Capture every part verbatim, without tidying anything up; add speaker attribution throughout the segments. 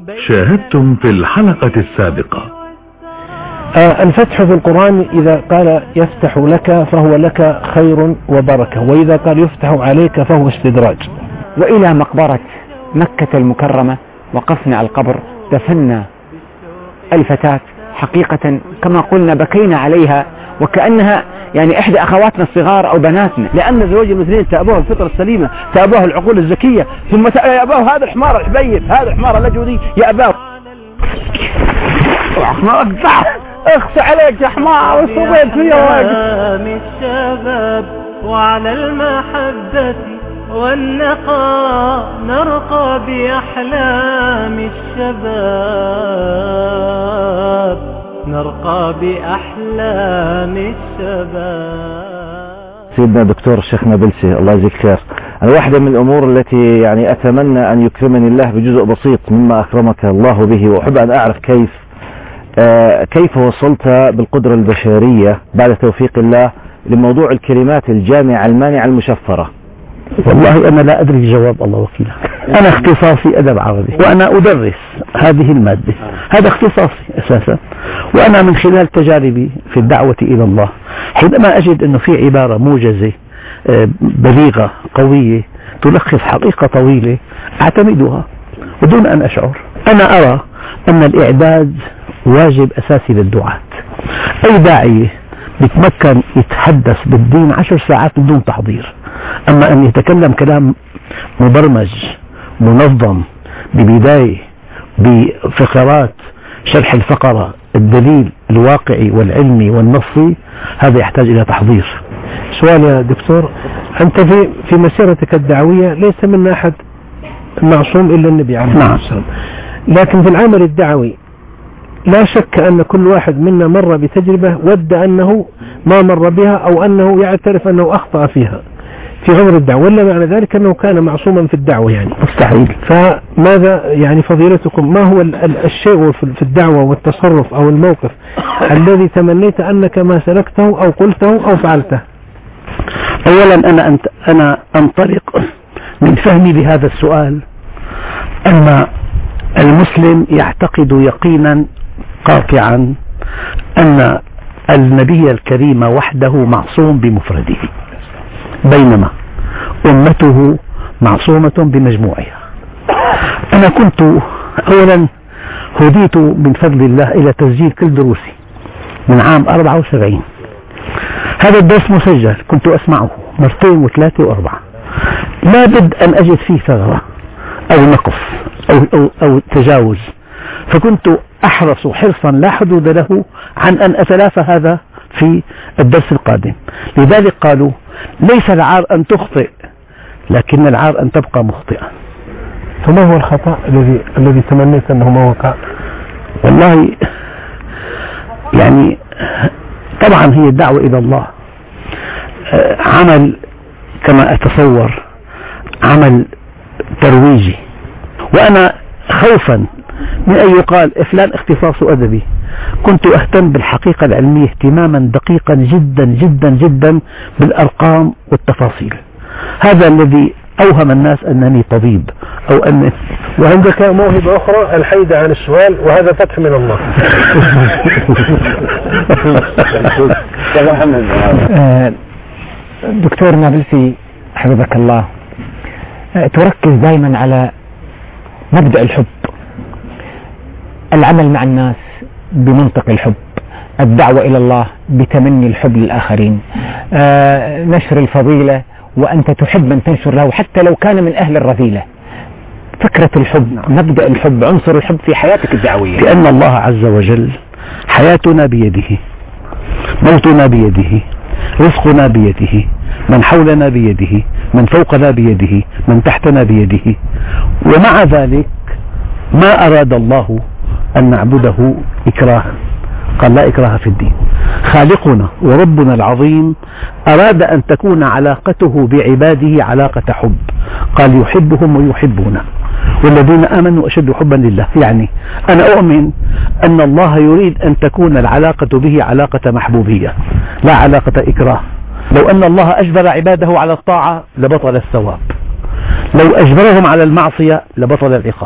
Speaker 1: شاهدتم في الحلقة السابقة.
Speaker 2: آه الفتح في القرآن إذا قال يفتح لك فهو لك خير وبركة، وإذا قال يفتح عليك فهو استدراج.
Speaker 3: وإلى مقبرة مكة المكرمة وقفنا على القبر، دفنا الفتاة، حقيقة كما قلنا بكينا عليها وكأنها يعني إحدى أخواتنا الصغار أو بناتنا،
Speaker 4: لأن زوج المثلين تأبوه الفطرة السليمة، تأبوه العقول الزكية، ثم يأبوه هذا الحمار الحبيب، هذا الحمار اللجودي يأبوه. اخس عليك يا حمار وصبيت فيها
Speaker 5: الشباب وعلى المحبة والنقاء نرقى بأحلام الشباب، نرقى بأحلام الشباب.
Speaker 6: سيدنا دكتور الشيخ نابلسي الله يجزيك خير، أنا واحدة من الأمور التي يعني أتمنى أن يكرمني الله بجزء بسيط مما أكرمك الله به، وأحب أن أعرف كيف آه كيف وصلت بالقدرة البشرية بعد توفيق الله لموضوع الكلمات الجامعة المانعة المشفرة.
Speaker 2: والله أنا لا أدري الجواب، الله وكيلك. أنا اختصاصي أدب عربي وأنا أدرس هذه المادة، هذا اختصاصي أساسا. وأنا من خلال تجاربي في الدعوة إلى الله حينما أجد أنه في عبارة موجزة بليغة قوية تلخص حقيقة طويلة أعتمدها بدون أن أشعر. أنا أرى أن الإعداد واجب أساسي للدعاة. أي داعية بيتمكن يتحدث بالدين عشر ساعات بدون تحضير، أما أن يتكلم كلام مبرمج منظم ببداية بفقرات شرح الفقرة الدليل الواقعي والعلمي والنصي، هذا يحتاج إلى تحضير.
Speaker 7: سؤال يا دكتور، أنت في في مسيرتك الدعوية ليس منا أحد معصوم إلا النبي عليه الصلاة والسلام، لكن في العمل الدعوي لا شك أن كل واحد منا مر بتجربة ود أنه ما مر بها أو أنه يعترف أنه أخطأ فيها في عمر الدعوة، ولا معنى ذلك أنه كان معصوما في الدعوة يعني
Speaker 2: مستحيل.
Speaker 7: فماذا يعني فضيلتكم، ما هو الشيء في الدعوة والتصرف أو الموقف الذي تمنيت أنك ما سلكته أو قلته أو فعلته؟
Speaker 2: أولا أنا أنت أنا أنطلق من فهمي لهذا السؤال أن المسلم يعتقد يقينا قاطعا أن النبي الكريم وحده معصوم بمفرده، بينما أمته معصومة بمجموعها. أنا كنت أولا هديت من فضل الله إلى تسجيل كل دروسي من عام أربعة وسبعين. هذا الدرس مسجل كنت أسمعه مرتين وثلاثة وأربعة، لا بد أن أجد فيه ثغرة أو نقص أو, أو, أو تجاوز، فكنت أحرص حرصا لا حدود له عن أن أتلافى هذا في الدرس القادم. لذلك قالوا ليس العار أن تخطئ، لكن العار أن تبقى مخطئا.
Speaker 7: فما هو الخطأ الذي الذي تمنيت أنه ما وقع؟
Speaker 2: والله يعني طبعا هي الدعوة إلى الله عمل كما أتصور عمل ترويجي، وأنا خوفا من أن يقال فلان اختصاص أدبي كنت أهتم بالحقيقة العلمية اهتماما دقيقا جدا جدا جدا بالأرقام والتفاصيل. هذا الذي أوهم الناس أنني طبيب أو أن
Speaker 7: وعندك موهبة أخرى الحيدة عن السؤال، وهذا فتح من الله.
Speaker 3: دكتور نابلسي حفظك الله، تركز دائما على مبدأ الحب، العمل مع الناس بمنطق الحب، الدعوة إلى الله بتمني الحب للآخرين، آه نشر الفضيلة وأنت تحب من تنشر له حتى لو كان من أهل الرذيلة. فكرة الحب، مبدأ الحب، عنصر الحب في حياتك الدعوية.
Speaker 2: لأن الله عز وجل حياتنا بيده، موتنا بيده، رزقنا بيده، من حولنا بيده، من فوقنا بيده، من تحتنا بيده، ومع ذلك ما أراد الله أن نعبده إكراها، قال لا إكراه في الدين. خالقنا وربنا العظيم أراد أن تكون علاقته بعباده علاقة حب، قال يحبهم ويحبونه والذين آمنوا أشد حبا لله. يعني أنا أؤمن أن الله يريد أن تكون العلاقة به علاقة محبوبية لا علاقة إكراه. لو أن الله أجبر عباده على الطاعة لبطل الثواب، لو أجبرهم على المعصية لبطل العقاب.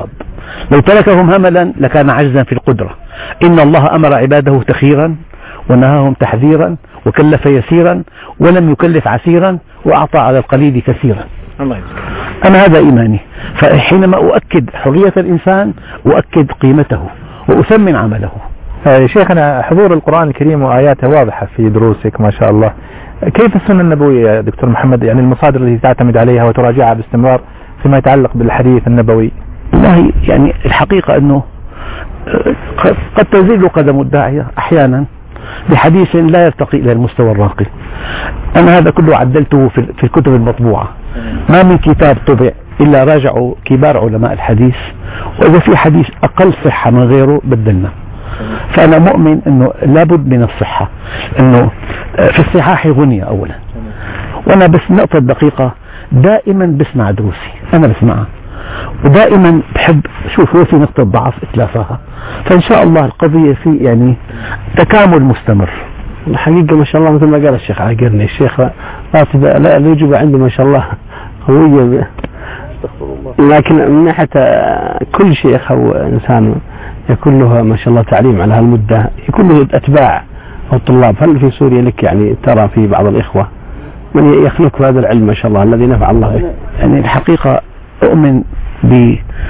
Speaker 2: لو تركهم هملا لكان عجزا في القدرة. إن الله أمر عباده تخيرا ونهاهم تحذيرا وكلف يسيرا ولم يكلف عسيرا وأعطى على القليل كثيرا.
Speaker 8: الله
Speaker 2: أنا هذا إيماني. فحينما أؤكد حرية الإنسان أؤكد قيمته وأثمن عمله.
Speaker 8: شيخنا، حضور القرآن الكريم وآياته واضحة في دروسك ما شاء الله. كيف السنة النبوية يا دكتور محمد، يعني المصادر التي تعتمد عليها وتراجعها باستمرار فيما يتعلق بالحديث النبوي؟
Speaker 2: والله يعني الحقيقة أنه قد تزل قدم الداعية أحيانا بحديث لا يرتقي إلى المستوى الراقي. أنا هذا كله عدلته في الكتب المطبوعة. ما من كتاب طبع إلا راجعوا كبار علماء الحديث، وإذا في حديث أقل صحة من غيره بدلنا. فأنا مؤمن أنه لابد من الصحة، أنه في الصحاح غنية أولا. وأنا بس نقطة دقيقة، دائما بسمع دروسي، أنا بسمعها ودائما بحب شوف هو في نقطة ضعف اتلافاها. فإن شاء الله القضية في يعني تكامل مستمر.
Speaker 4: الحقيقة ما شاء الله مثل ما قال الشيخ عاقرني، الشيخ راتب لا الإجابة عنده ما شاء الله قوية، لكن من ناحية كل شيخ أو إنسان يكون له ما شاء الله تعليم على هالمدة، يكون له أتباع أو طلاب. هل في سوريا لك يعني ترى في بعض الإخوة من يخلق هذا العلم ما شاء الله الذي نفع الله به؟
Speaker 2: يعني الحقيقة أؤمن ب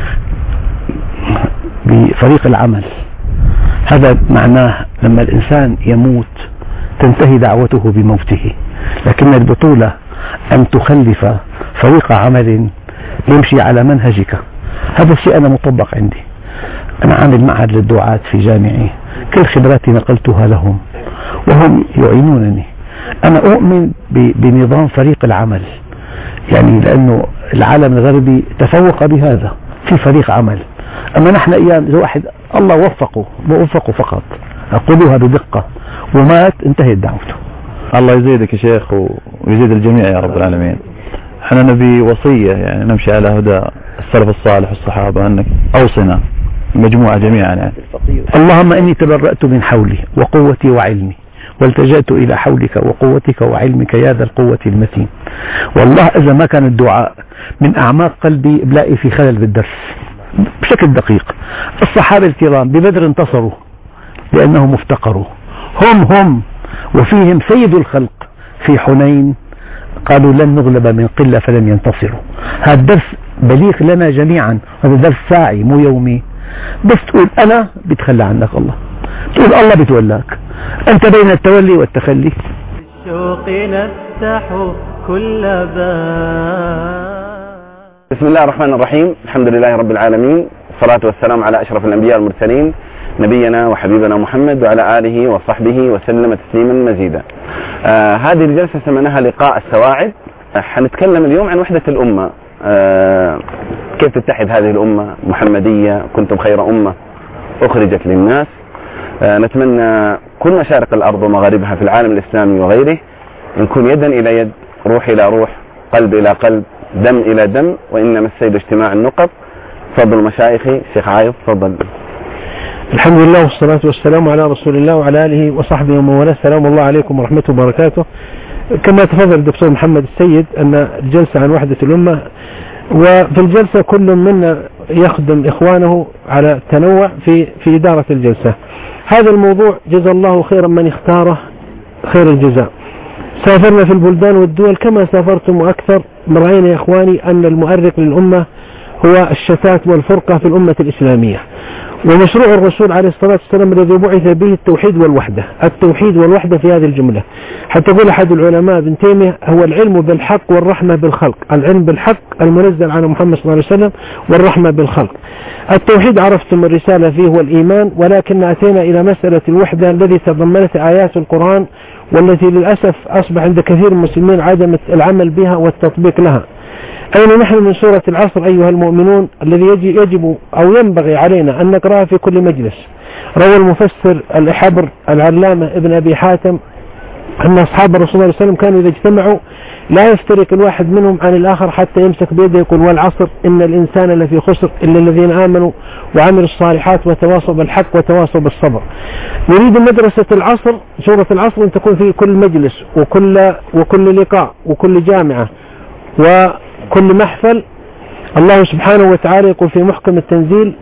Speaker 2: بفريق العمل. هذا معناه لما الإنسان يموت تنتهي دعوته بموته، لكن البطولة أن تخلف فريق عمل يمشي على منهجك. هذا الشيء أنا مطبق عندي. أنا عامل معهد للدعاة في جامعي، كل خبراتي نقلتها لهم وهم يعينونني. أنا أؤمن بنظام فريق العمل، يعني لأنه العالم الغربي تفوق بهذا في فريق عمل. أما نحن أيام إذا واحد الله وفقه ووفقه فقط، أقولها بدقة، ومات انتهت دعوته.
Speaker 9: الله يزيدك يا شيخ ويزيد الجميع يا رب العالمين. احنا نبي وصية، يعني نمشي على هدى السلف الصالح والصحابة، أنك أوصنا مجموعة جميعا يعني.
Speaker 2: اللهم إني تبرأت من حولي وقوتي وعلمي والتجأت إلى حولك وقوتك وعلمك يا ذا القوة المتين. والله إذا ما كان الدعاء من أعماق قلبي بلاقي في خلل بالدرس بشكل دقيق. الصحابة الكرام ببدر انتصروا لأنهم افتقروا، هم هم وفيهم سيد الخلق في حنين قالوا لن نغلب من قلة فلم ينتصروا. هذا الدرس بليغ لنا جميعا، هذا درس ساعي مو يومي. بس تقول أنا بتخلى عنك الله، تقول الله بتولاك، أنت بين التولي والتخلي.
Speaker 5: الشوق نفتح كل باب.
Speaker 10: بسم الله الرحمن الرحيم، الحمد لله رب العالمين، والصلاة والسلام على أشرف الأنبياء المرسلين نبينا وحبيبنا محمد وعلى آله وصحبه وسلم تسليما مزيدا. آه هذه الجلسة سميناها لقاء السواعد. آه حنتكلم اليوم عن وحدة الأمة. آه كيف تتحد هذه الأمة محمدية، كنتم خير أمة أخرجت للناس. آه نتمنى كل مشارق الأرض ومغاربها في العالم الإسلامي وغيره نكون يدا إلى يد، روح إلى روح، قلب إلى قلب، دم إلى دم، وإنما السيد اجتماع النقط. تفضل مشايخي، شيخ عايض تفضل.
Speaker 7: الحمد لله والصلاة والسلام على رسول الله وعلى آله وصحبه ومن والاه. السلام الله عليكم ورحمة وبركاته. كما تفضل الدكتور محمد السيد أن الجلسة عن وحدة الأمة، وفي الجلسة كل منا يخدم إخوانه على التنوع في في إدارة الجلسة. هذا الموضوع جزا الله خيرا من اختاره خير الجزاء. سافرنا في البلدان والدول كما سافرتم وأكثر، رأينا يا إخواني أن المؤرق للأمة هو الشتات والفرقة في الأمة الإسلامية. ومشروع الرسول عليه الصلاة والسلام الذي بعث به التوحيد والوحدة، التوحيد والوحدة في هذه الجملة. حتى يقول أحد العلماء ابن تيمية هو العلم بالحق والرحمة بالخلق، العلم بالحق المنزل على محمد صلى الله عليه وسلم والرحمة بالخلق. التوحيد عرفتم الرسالة فيه هو الإيمان، ولكن أتينا إلى مسألة الوحدة التي تضمنت آيات القرآن، والتي للأسف أصبح عند كثير من المسلمين عدم العمل بها والتطبيق لها. أين نحن من سورة العصر أيها المؤمنون الذي يجب أو ينبغي علينا أن نقرأها في كل مجلس. روى المفسر الحبر العلامة ابن أبي حاتم أن أصحاب الرسول صلى الله عليه وسلم كانوا إذا اجتمعوا لا يفترق الواحد منهم عن الآخر حتى يمسك بيده يقول والعصر إن الإنسان لفي خسر إلا الذين آمنوا وعملوا الصالحات وتواصوا بالحق وتواصوا بالصبر. نريد مدرسة العصر، سورة العصر، أن تكون في كل مجلس وكل وكل لقاء وكل جامعة وكل محفل. الله سبحانه وتعالى يقول في محكم التنزيل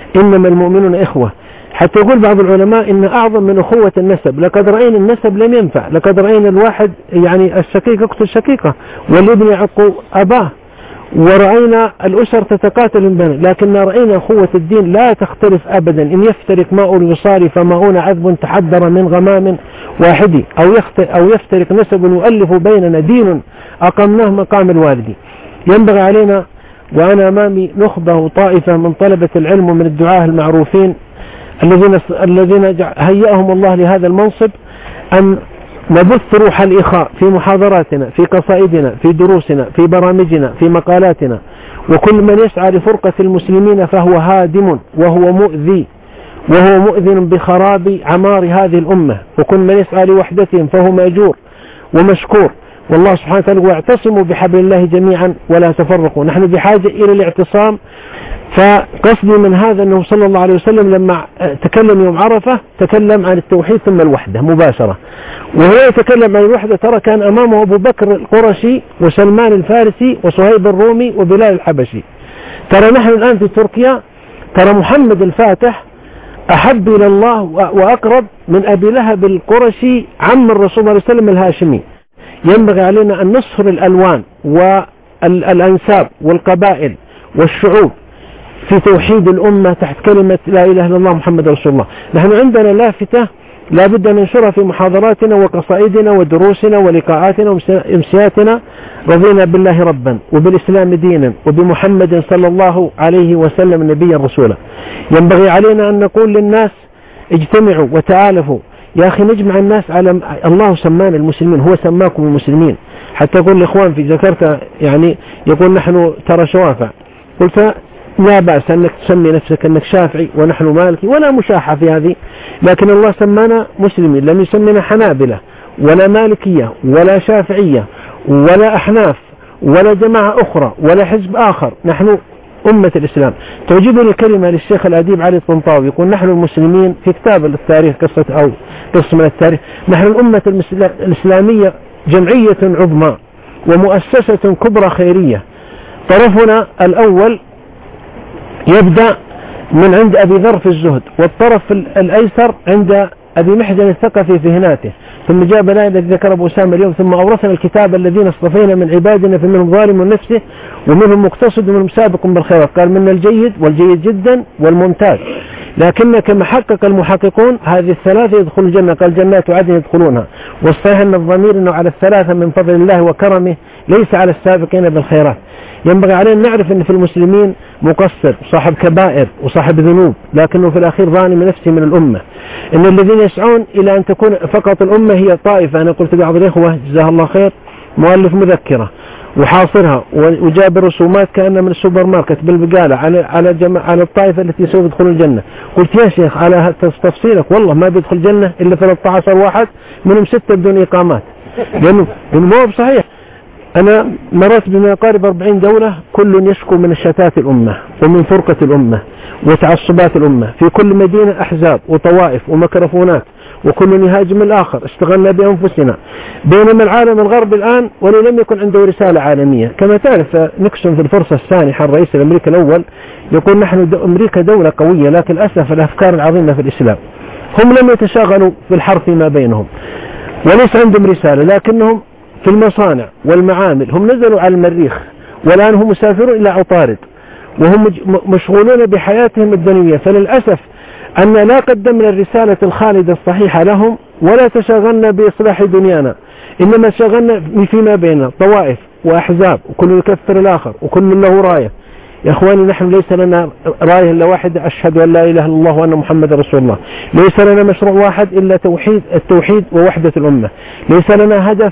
Speaker 7: إنما المؤمنون إخوة. حتى يقول بعض العلماء إن أعظم من أخوة النسب، لقد رأينا النسب لم ينفع، لقد رأينا الواحد يعني الشقيق يقتل شقيقه والابن يعق أباه، ورأينا الأسر تتقاتل من بين، لكن رأينا أخوة الدين لا تختلف أبدا. إن يفترق ماء الوصال فماؤون عذب تحدر من غمام واحد، أو أو يفترق نسب يؤلف بيننا دين أقمناه مقام الوالد. ينبغي علينا وأنا أمامي نخبة وطائفة من طلبة العلم ومن الدعاة المعروفين الذين الذين هيأهم الله لهذا المنصب أن نبث روح الإخاء في محاضراتنا، في قصائدنا، في دروسنا، في برامجنا، في مقالاتنا. وكل من يسعى لفرقة المسلمين فهو هادم وهو مؤذي، وهو مؤذن بخراب عمار هذه الأمة. وكل من يسعى لوحدتهم فهو مأجور ومشكور. والله سبحانه وتعالى واعتصموا بحبل الله جميعا ولا تفرقوا. نحن بحاجة إلى الاعتصام. فقصدي من هذا أنه صلى الله عليه وسلم لما تكلم يوم عرفة تكلم عن التوحيد ثم الوحدة مباشرة، وهو يتكلم عن الوحدة ترى كان أمامه أبو بكر القرشي وسلمان الفارسي وصهيب الرومي وبلال الحبشي. ترى نحن الآن في تركيا ترى محمد الفاتح أحب إلى الله وأقرب من أبي لهب القرشي عم الرسول صلى الله عليه وسلم الهاشمي. ينبغي علينا أن نصهر الألوان والأنساب والقبائل والشعوب في توحيد الأمة تحت كلمة لا إله إلا الله محمد رسول الله. نحن عندنا لافتة لا بد أن ننشرها في محاضراتنا وقصائدنا ودروسنا ولقاءاتنا وامسياتنا: رضينا بالله ربا وبالإسلام دينا وبمحمد صلى الله عليه وسلم نبيا رسولا. ينبغي علينا أن نقول للناس اجتمعوا وتآلفوا. يا أخي نجمع الناس على الله سمانا المسلمين، هو سماكم المسلمين. حتى يقول الإخوان في جاكرتا يعني يقول نحن ترى شوافع، قلت لا بأس أنك تسمي نفسك أنك شافعي ونحن مالكي ولا مشاحة في هذه، لكن الله سمانا مسلمين، لم يسمينا حنابلة ولا مالكية ولا شافعية ولا أحناف ولا جماعة أخرى ولا حزب آخر، نحن أمة الإسلام. تعجبني كلمة للشيخ الأديب علي الطنطاوي يقول نحن المسلمين في كتاب التاريخ قصة أو قصة من التاريخ: نحن الأمة الإسلامية جمعية عظمى ومؤسسة كبرى خيرية. طرفنا الأول يبدأ من عند أبي ذر في الزهد، والطرف الأيسر عند أبي محجن الثقفي في هناته، ثم جاء بنا الذي ذكر أبو أسامة اليوم: ثم أورثنا الكتاب الذين اصطفينا من عبادنا فمنهم ظالم لنفسه ومنهم مقتصد ومنهم سابق بالخيرات. قال: من الجيد والجيد جدا والممتاز، لكن كما حقق المحققون هذه الثلاثة يدخل الجنة. قال: جنات عدن يدخلونها. والصحيح أن الضمير أنه على الثلاثة من فضل الله وكرمه ليس على السابقين بالخيرات. ينبغي علينا نعرف أن في المسلمين مقصر صاحب كبائر وصاحب ذنوب، لكنه في الأخير ظالم نفسه من الأمة. إن الذين يسعون إلى أن تكون فقط الأمة هي طائفة. أنا قلت لبعض الإخوة جزاه الله خير مؤلف مذكرة وحاصرها وجاب الرسومات كأنها من السوبر ماركت بالبقالة على على جمع على الطائفة التي سوف يدخلون الجنة. قلت يا شيخ على تفصيلك والله ما بيدخل الجنة إلا ثلاثة عشر واحد منهم ستة بدون إقامات، لأنه مو بصحيح. أنا مررت بما يقارب أربعين دولة كل يشكو من شتات الأمة ومن فرقة الأمة وتعصبات الأمة. في كل مدينة أحزاب وطوائف وميكروفونات وكل يهاجم الآخر. اشتغلنا بأنفسنا، بينما العالم الغربي الآن ولو لم يكن عنده رسالة عالمية. كما تعرف نيكسون في الفرصة السانحة الرئيس الأمريكي الأول يقول نحن دو أمريكا دولة قوية، لكن للأسف الأفكار العظيمة في الإسلام. هم لم يتشاغلوا بالحرب فيما بينهم وليس عندهم رسالة، لكنهم في المصانع والمعامل هم نزلوا على المريخ، والآن هم مسافرون إلى عطارد وهم مشغولون بحياتهم الدنيوية. فللأسف أن لا قدمنا الرسالة الخالدة الصحيحة لهم ولا تشاغلنا بإصلاح دنيانا، إنما شغلنا فيما بيننا طوائف وأحزاب وكل يكفر الآخر وكل له راية. يا أخواني نحن ليس لنا راية إلا واحدة: أشهد أن لا إله إلا الله وأن محمد رسول الله. ليس لنا مشروع واحد إلا توحيد التوحيد ووحدة الأمة. ليس لنا هدف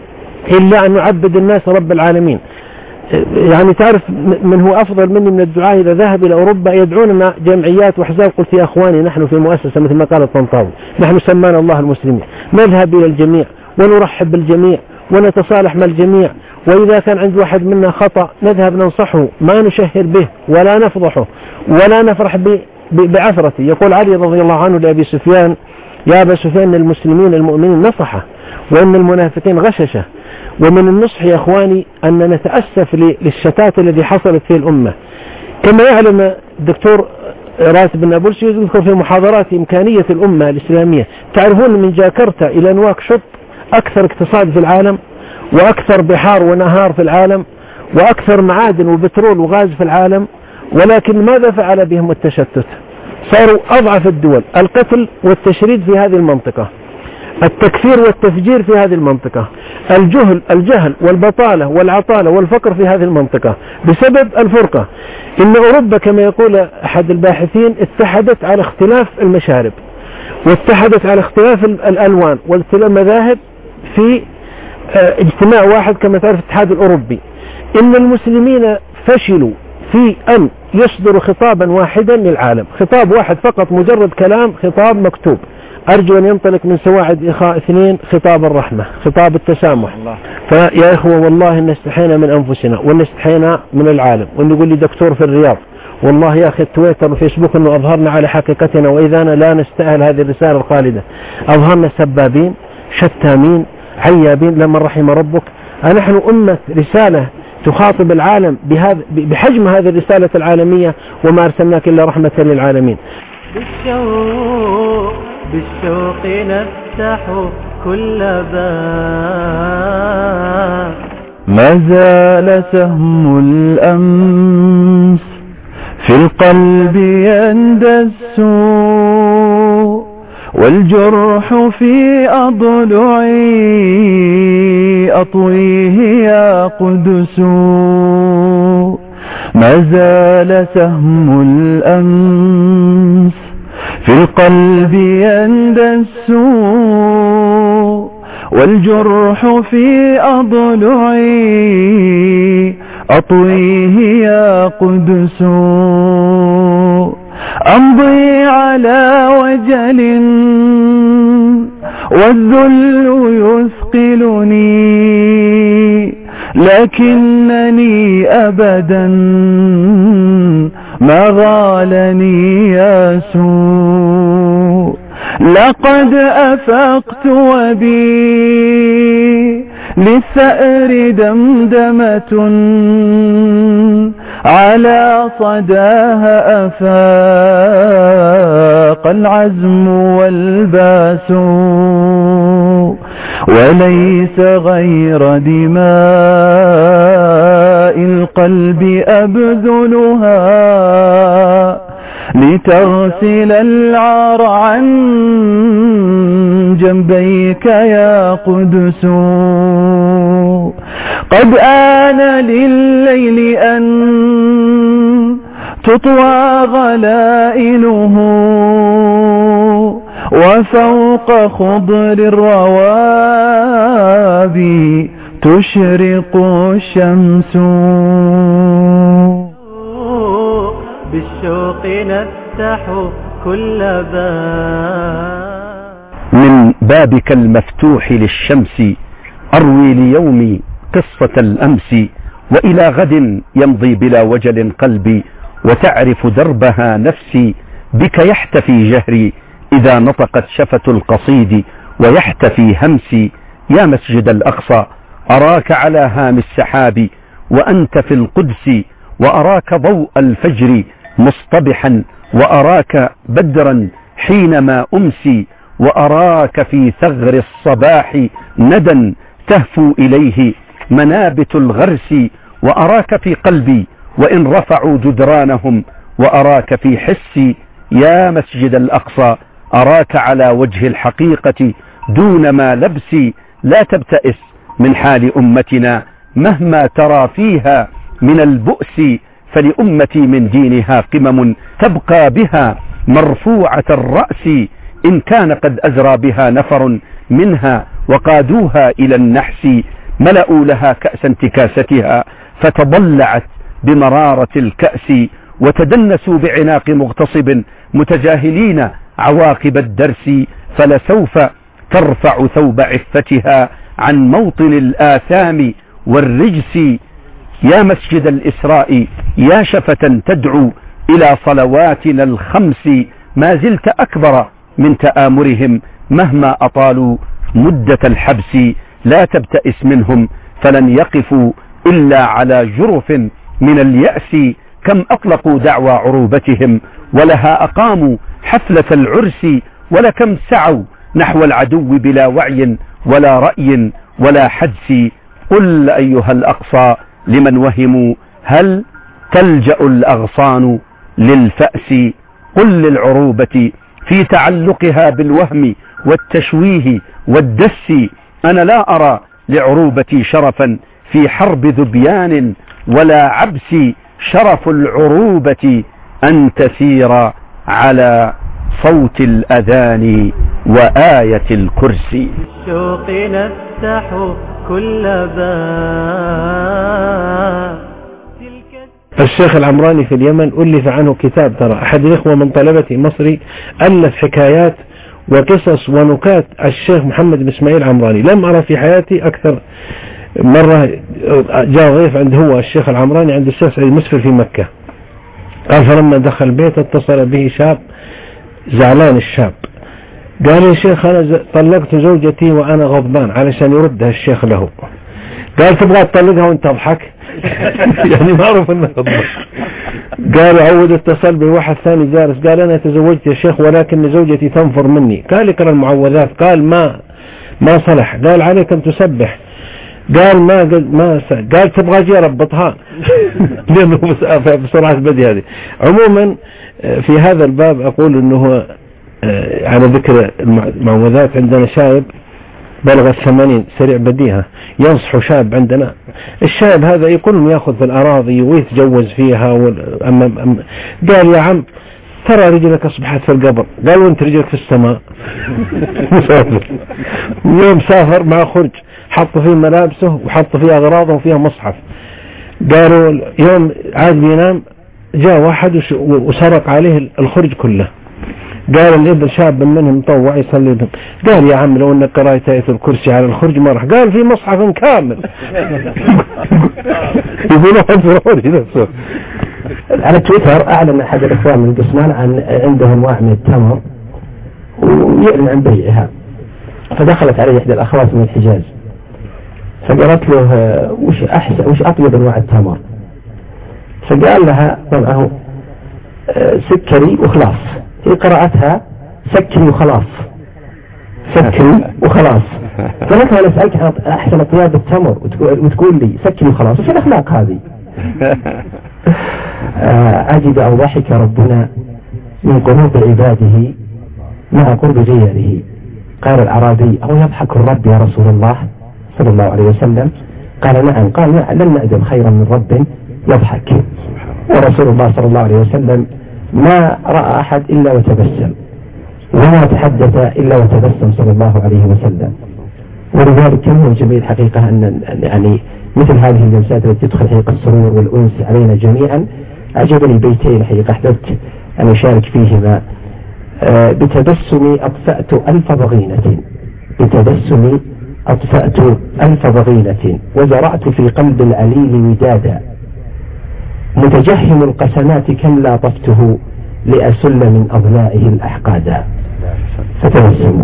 Speaker 7: إلا أن نعبد الناس رب العالمين. يعني تعرف من هو أفضل مني من الدعاء إذا ذهب إلى أوروبا يدعوننا جمعيات وأحزاب. قلت يا أخواني نحن في مؤسسة مثل ما قال الطنطاوي، نحن سمانا الله المسلمين، نذهب إلى الجميع ونرحب بالجميع ونتصالح مع الجميع، وإذا كان عند واحد منا خطأ نذهب ننصحه، ما نشهر به ولا نفضحه ولا نفرح بعثرته. يقول علي رضي الله عنه لأبي سفيان: يا أبا سفيان المسلمين المؤمنين نصحه وإن المنافقين غششه. ومن النصح يا أخواني أن نتأسف للشتات الذي حصلت في الأمة. كما يعلم الدكتور راتب النابلسي يذكر في محاضرات إمكانية الأمة الإسلامية. تعرفون من جاكرتا إلى نواكشوط أكثر اقتصاد في العالم، وأكثر بحار ونهار في العالم، وأكثر معادن وبترول وغاز في العالم، ولكن ماذا فعل بهم التشتت؟ صاروا أضعف الدول. القتل والتشريد في هذه المنطقة، التكفير والتفجير في هذه المنطقة، الجهل الجهل والبطالة والعطالة والفقر في هذه المنطقة بسبب الفرقة. إن أوروبا كما يقول أحد الباحثين اتحدت على اختلاف المشارب، واتحدت على اختلاف الألوان واختلاف المذاهب في اجتماع واحد كما تعرف الاتحاد الأوروبي. إن المسلمين فشلوا في أن يصدروا خطابا واحدا للعالم، خطاب واحد فقط، مجرد كلام، خطاب مكتوب. أرجو أن ينطلق من سواعد إخاء اثنين خطاب الرحمة، خطاب التسامح. فيا إخوة والله إن استحينا من أنفسنا وإن استحينا من العالم. وإن يقول لي دكتور في الرياض والله يا أخي التويتر وفيسبوك أنه أظهرنا على حقيقتنا وإذا لا نستأهل هذه الرسالة الخالدة. أظهرنا سبابين شتامين عيابين لمن رحم ربك. نحن أمة رسالة تخاطب العالم بهذا بحجم هذه الرسالة العالمية، وما أرسلناك إلا رحمة للعالمين.
Speaker 5: بالشوق بالشوق نفتح كل باب،
Speaker 9: ما زال سهم الأمس في القلب يندس، والجرح في أضلعي أطويه يا قدس. ما زال سهم الأمس في القلب يندس، والجرح في أضلعي أطويه يا قدس. أمضي على وجل والذل يثقلني، لكنني أبدا ما غالني ياس. لقد أفقت وبي للثأر دمدمة، على صداها أفاق العزم والباس. وليس غير دماء القلب أبذلها لتغسل العار عن جنبيك يا قدس. قد آن لليل أن تطوى غلائله، وفوق خضر الروابي تشرق الشمس.
Speaker 5: بالشوق نفتح كل باب،
Speaker 11: من بابك المفتوح للشمس أروي ليومي قصة الأمس، وإلى غد يمضي بلا وجل قلبي، وتعرف دربها نفسي. بك يحتفي جهري إذا نطقت شفة القصيد، ويحتفي همسي. يا مسجد الأقصى أراك على هام السحاب، وأنت في القدس، وأراك ضوء الفجر مصطبحا، وأراك بدرا حينما أمسي، وأراك في ثغر الصباح ندى تهفو إليه منابت الغرس، وأراك في قلبي وإن رفعوا جدرانهم، وأراك في حسي. يا مسجد الأقصى أراك على وجه الحقيقة دون ما لبسي. لا تبتئس من حال أمتنا مهما ترى فيها من البؤس، فلأمتي من دينها قمم تبقى بها مرفوعة الرأس. إن كان قد أزرى بها نفر منها وقادوها إلى النحس، ملأوا لها كأس انتكاستها فتضلعت بمرارة الكأس، وتدنسوا بعناق مغتصب متجاهلين عواقب الدرس، فلسوف ترفع ثوب عفتها عن موطن الآثام والرجس. يا مسجد الإسراء يا شفة تدعو إلى صلواتنا الخمس، ما زلت أكبر من تآمرهم مهما أطالوا مدة الحبس. لا تبتئس منهم فلن يقفوا إلا على جرف من اليأس، كم أطلقوا دعوى عروبتهم ولها أقاموا حفلة العرس، ولكم سعوا نحو العدو بلا وعي ولا رأي ولا حدس. قل أيها الأقصى لمن وهموا هل تلجأ الأغصان للفأس؟ قل للعروبة في تعلقها بالوهم والتشويه والدس أنا لا أرى لعروبتي شرفا في حرب ذبيان ولا عبس. شرف العروبة أن تسير على صوت الأذان وآية الكرسي.
Speaker 5: الشوق نفتح كل باب.
Speaker 7: الشيخ العمراني في اليمن ألف عنه كتاب، ترى أحد الإخوة من طلبة مصري ألف حكايات وقصص ونكات الشيخ محمد بن إسماعيل العمراني. لم أرى في حياتي أكثر. مرة جاء ضيف عند هو الشيخ العمراني عند الشيخ سعيد المسفر في مكة، قال فلما دخل البيت اتصل به شاب زعلان. الشاب قال يا شيخ أنا طلقت زوجتي وأنا غضبان، علشان يردها الشيخ له. قال تبغى تطلقها وانت تضحك؟ يعني معروف انه غضبان. قال عود اتصل بواحد ثاني جالس، قال انا تزوجت يا شيخ ولكن زوجتي تنفر مني. قال اقرا المعوذات. قال ما ما صلح. قال عليك ان تسبح. قال ما ما قال تبغى اجي اربطها لانه بسرعه بدي هذه. عموما في هذا الباب اقول انه على ذكر المعوذات عندنا شايب بلغ الثمانين سريع بديهة ينصح شاب عندنا. الشاب هذا يقول ياخذ في الأراضي ويتجوز فيها وال... أما... أما... قال يا عم ترى رجلك أصبحت في القبر. قال وانت رجلك في السماء. يوم سافر مع خرج حط فيه ملابسه وحط فيه أغراضه وفيها مصحف. قالوا يوم عاد بينام جاء واحد وش... وسرق عليه الخرج كله. قال الابن شاب منهم مطوع يصلي بهم. قال يا عم لو انك قرأت آية الكرسي على الخرج ما راح. قال في مصحف كامل. يقولون فرعوني نفسه.
Speaker 2: على تويتر اعلن احد الاخوان من قسمان عن عنده انواع من التمر ويعلن عن بيعها، فدخلت عليه احدى الاخوات من الحجاز فقالت له وش احسن وش اطيب انواع التمر؟ فقال لها طبعا سكري وخلاص. هي قرأتها سكري وخلاص، سكري وخلاص. قالت له انا اسالك عن احسن اطياب التمر وتقول لي سكري وخلاص، وش الاخلاق هذه؟ عجب او ضحك ربنا من قلوب عباده مع قرب جياله. قال الأعرابي او يضحك الرب يا رسول الله صلى الله عليه وسلم؟ قال نعم. قال لن نعدم خيرا من رب يضحك. ورسول الله صلى الله عليه وسلم ما رأى أحد إلا وتبسم وما تحدث إلا وتبسم صلى الله عليه وسلم. ولذلك كان من جميل حقيقة أن يعني مثل هذه الجلسات التي تدخل حقيقة السرور والأنس علينا جميعا. أعجبني بيتين حقيقة أحببت أن أشارك فيهما. آه بتبسمي أطفأت ألف ضغينة، بتبسمي أطفأت ألف ضغينة وزرعت في قلب العليل ودادا، متجهم القسمات كم لاطفته لأسل من أضلاعه الأحقادا. فتبسموا.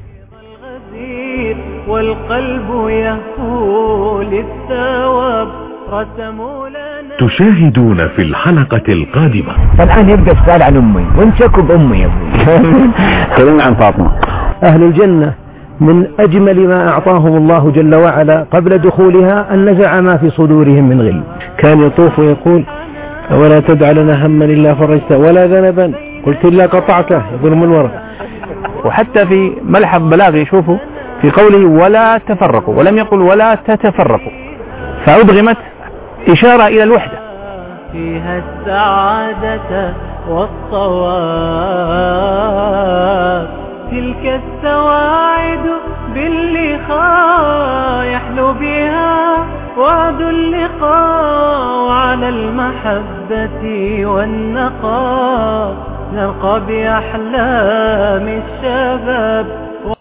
Speaker 5: والقلب يهفو للثواب رسموا لنا.
Speaker 1: تشاهدون في الحلقة القادمة.
Speaker 3: فالآن يبدأ السؤال عن أمي، وانت شكوا أمي يا أبوي.
Speaker 10: كلمة عن فاطمة.
Speaker 2: أهل الجنة من أجمل ما أعطاهم الله جل وعلا قبل دخولها أن نزع ما في صدورهم من غل.
Speaker 7: كان يطوف ويقول ولا تدع لنا هما إلا فرجته ولا ذنبا قلت إلا قطعته، يقول من وراء.
Speaker 8: وحتى في ملحظ بلاغي شوفوا في قوله ولا تفرقوا، ولم يقل ولا تتفرقوا، فأدغمت إشارة إلى الوحدة.
Speaker 5: فيها السعادة والصواب، تلك السواعد باللقاء يحلو بها وعد اللقاء على المحبة والنقاء، نلقى بأحلام الشباب